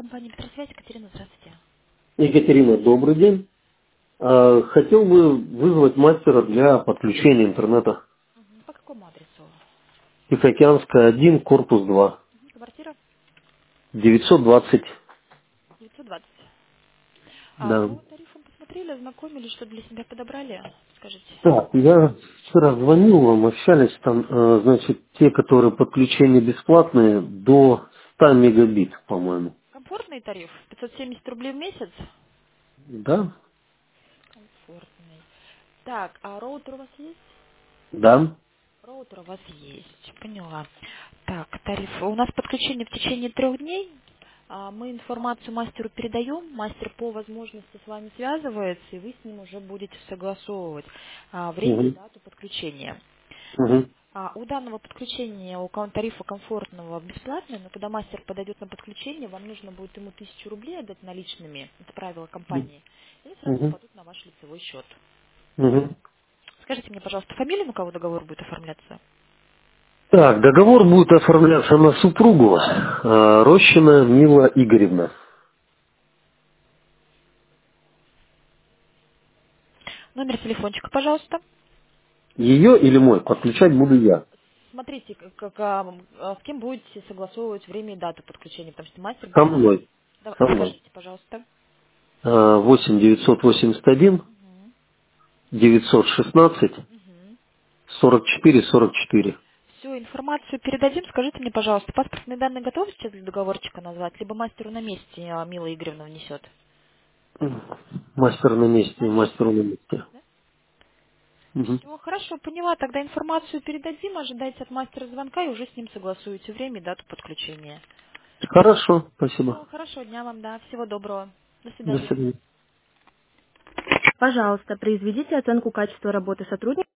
компания Петросвязь. Екатерина, здравствуйте. Екатерина, добрый день. Хотел бы вызвать мастера для подключения интернета. По какому адресу? Тихоокеанская 1, корпус 2, Квартира 920. 920. Да. По тарифам посмотрели, ознакомились, что для себя подобрали? Скажите. Так, я вчера звонил вам, общались там, значит, те, которые подключения бесплатные, до 100 мегабит, по-моему. Комфортный тариф? 570 рублей в месяц? Да? Комфортный. Так, а роутер у вас есть? Да. Роутер у вас есть, поняла. Так, тариф. У нас подключение в течение 3 дней. Мы информацию мастеру передаем, мастер по возможности с вами связывается, и вы с ним уже будете согласовывать время и Угу. дату подключения. Угу. У данного подключения, тарифа комфортного бесплатное, но когда мастер подойдет на подключение, вам нужно будет ему 1000 рублей отдать наличными, это правило компании, и они сразу Угу. попадут на ваш лицевой счет. Угу. Скажите мне, пожалуйста, фамилию, на кого договор будет оформляться? Так, договор будет оформляться на супругу Рощина Мила Игоревна. Номер телефончика, пожалуйста. Ее или мой подключать буду я. Смотрите, с кем будете согласовывать время и дату подключения, потому что мастер Со будет... мной. Со мной. Скажите, пожалуйста. 8 981 Мгм. 916 Мгм. 44 44. Всю информацию передадим. Скажите мне, пожалуйста, паспортные данные готовы сейчас для договорчика назвать, либо мастеру на месте Мила Игоревна внесет? Мастер на месте, На мастер месте. на месте. Да? Мгм. Все, хорошо, поняла. Тогда информацию передадим, ожидайте от мастера звонка и уже с ним согласуете время и дату подключения. Хорошо, спасибо. Все, хорошего дня вам, да. Всего доброго. До До свидания. свидания. Пожалуйста, произведите оценку качества работы сотрудника.